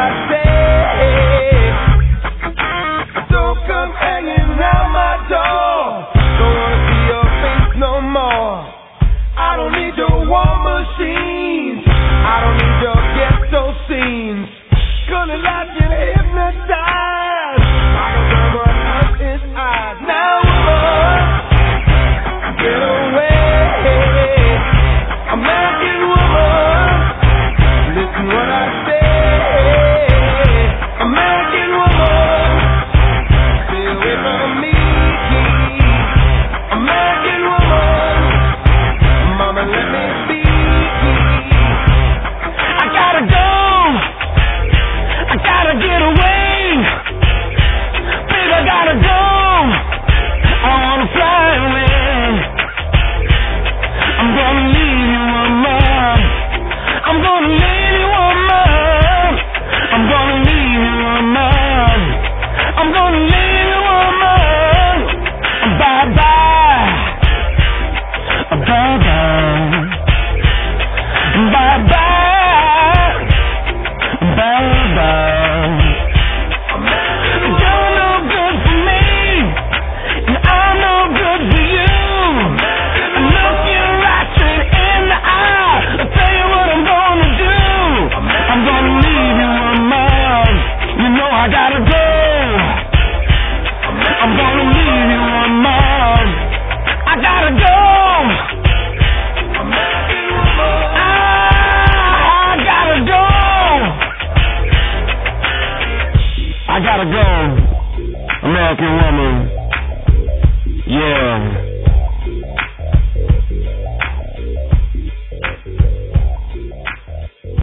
I say. Don't come hanging out my door. Don't wanna see your face no more. I don't need your war machines. I don't need your ghetto scenes. Gonna let you hypnotize. I don't know what hurt his eyes. Now woman, get away. American woman, listen what I say. American woman, stay away from me. American woman, mama, let me be. I gotta go. I gotta get away. Baby, I gotta go. I wanna fly away. I'm gonna leave you, woman. I'm gonna leave you, woman. I'm gonna leave you, woman. I'm gonna leave you, woman. Bye-bye. Bye-bye. Bye-bye. Bye-bye. You're no good for me, and I'm no good for you. I look you right straight in the eye. I'll tell you what I'm gonna do. I'm gonna leave you alone. You know I gotta go. I'm gonna leave you alone. I gotta go. I gotta go, American woman. Yeah.